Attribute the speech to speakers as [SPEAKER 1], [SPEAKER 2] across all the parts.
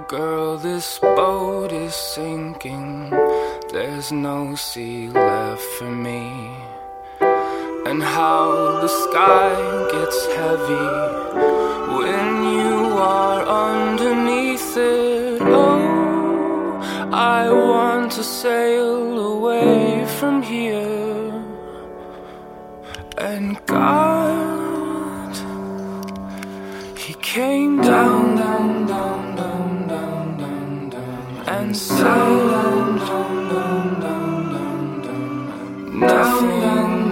[SPEAKER 1] girl, this boat is sinking. There's no sea left for me. And how the sky gets heavy when you are underneath it. Oh, I want to sail away from here. And God, He came down, down, down, down, down, down, down, and sailed down, down, down, down, down, nothing.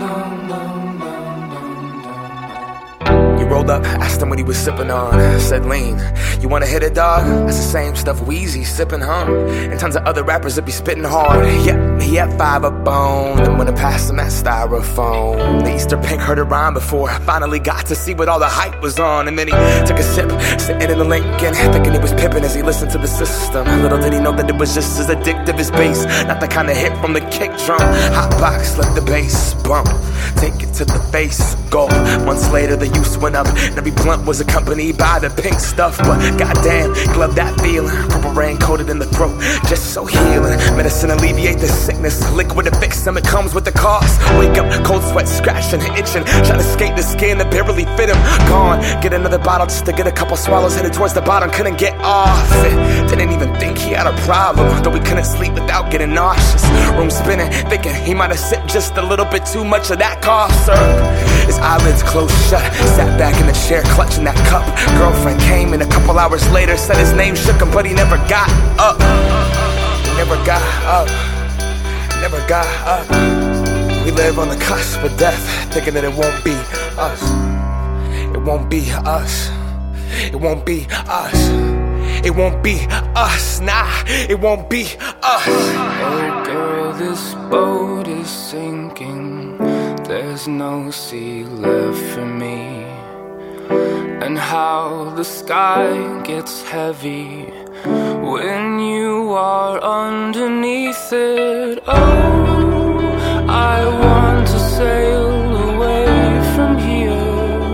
[SPEAKER 2] Rolled up, asked him what he was sipping on. Said, lean, you wanna hit it, dog? That's the same stuff Weezy sipping, huh? And tons of other rappers that be spitting hard. Yep, he had 5 a bone. And when I passed him that styrofoam, the Easter pink heard it rhyme before I finally got to see what all the hype was on. And then he took a sip, sitting in the Lincoln, thinking he was pippin' as he listened to the system. Little did he know that it was just as addictive as bass, not the kind of hit from the kick drum. Hot box, let the bass bump, take it to the face, go. Months later the use went up, and every blunt was accompanied by the pink stuff. But goddamn, glove that feeling, purple rain coated in the throat, just so healing. Medicine alleviate the sickness, liquid to fix them, it comes with the cost. Wake up, cold sweat, scratching, itching, trying to skate the skin that barely fit him. Gone, get another bottle just to get a couple swallows, headed towards the bottom, couldn't get off it. Didn't even think he had a problem, though he couldn't sleep without getting nauseous. Room spinning, thinking he might have sipped just a little bit too much of that cough syrup. His eyelids closed shut, sat back in the chair clutching that cup. Girlfriend came in a couple hours later, said his name shook him, but he never got up. He never got up, never got up. We live on the cusp of death, thinking that it won't be us. It won't be us. It won't be us. It won't be us, nah, it won't be us.
[SPEAKER 1] Oh girl, this boat is sinking. There's no sea left for me. And how the sky gets heavy when you are underneath it. Oh, I want to sail away from here.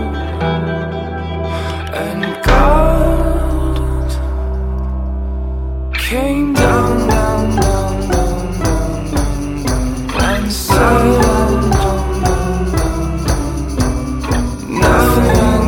[SPEAKER 1] And God came down, down, down, down, down, down, down, and sailed down, down, down, down, down, nothing.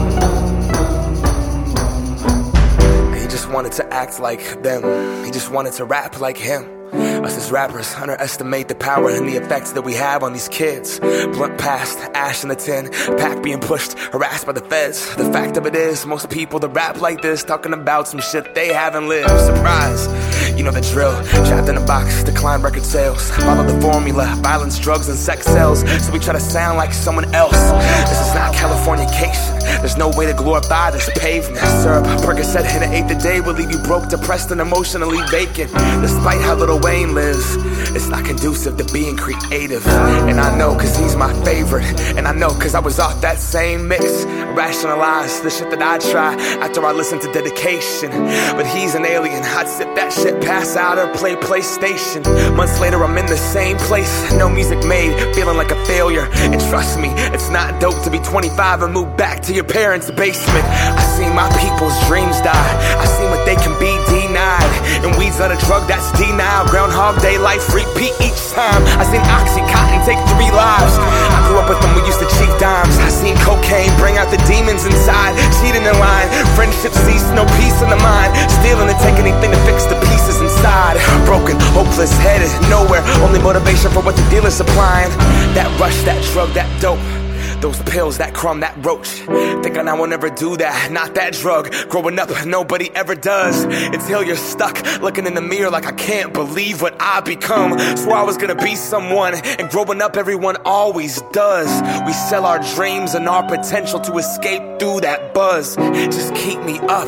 [SPEAKER 2] He just wanted to act like them. He just wanted to rap like him. Us as rappers underestimate the power and the effects that we have on these kids. Blunt past, ash in the tin, pack being pushed, harassed by the feds. The fact of it is, most people that rap like this talking about some shit they haven't lived. Surprise, you know the drill. Trapped in a box, decline record sales. Follow the formula, violence, drugs, and sex sells. So we try to sound like someone else. This is not Californication. There's no way to glorify this pavement. Syrup, Percocet, hit an eighth a day will leave you broke, depressed, and emotionally vacant. Despite how Lil Wayne lives, it's not conducive to being creative. And I know cause he's my favorite, and I know cause I was off that same mix. Rationalize the shit that I try after I listen to Dedication. But he's an alien, I'd sip that shit, pass out or play PlayStation. Months later I'm in the same place, no music made, feeling like a failure. And trust me, it's not dope to be 25 and move back to your parents' basement. I seen my people's dreams die, I seen what they can be denied. And weed's not a drug, that's denial. Groundhog Day life repeat each time. I seen Oxycontin take 3 lives. I grew up with them, we used to cheat dimes. I seen cocaine bring out the demons inside. Cheating in line, friendship cease, no peace in the mind. Stealing to take anything to fix the pieces inside. Broken, hopeless, headed nowhere, only motivation for what the dealer's supplying. That rush, that drug, that dope, those pills, that crumb, that roach. Thinking I will never do that, not that drug. Growing up, nobody ever does, until you're stuck looking in the mirror like I can't believe what I become. Swore I was gonna be someone, and growing up everyone always does. We sell our dreams and our potential to escape through that buzz. Just keep me up,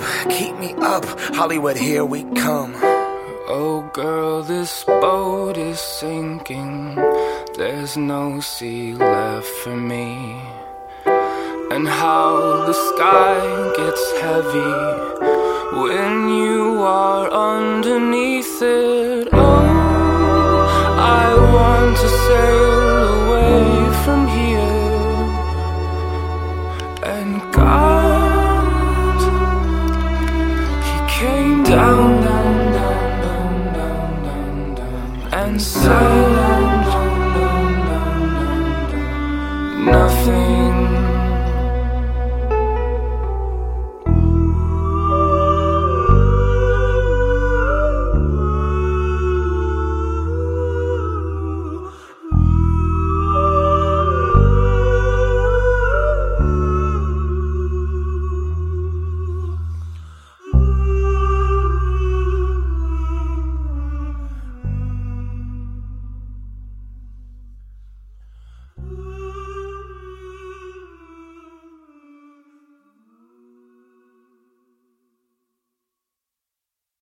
[SPEAKER 2] Hollywood, here we come.
[SPEAKER 1] Oh girl, this boat is sinking. There's no sea left for me. And how the sky gets heavy when you are underneath it. Oh, I want to sail away from here. And God, He came down. down, down, down, down, down, down, down, and silent. Nothing